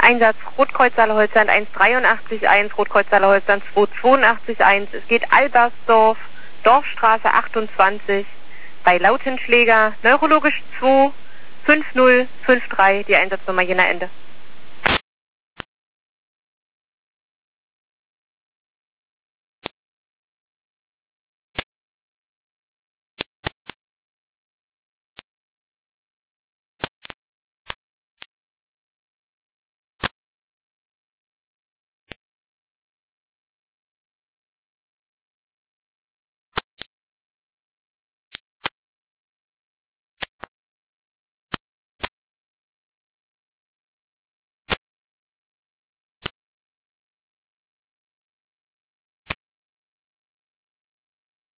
Einsatz Rotkreuz Saale-Holzland 183-1, Rotkreuz Saale-Holzland 282-1. Es geht Albersdorf, Dorfstraße 28, bei Lautenschläger, neurologisch 25053, die Einsatznummer jener Ende.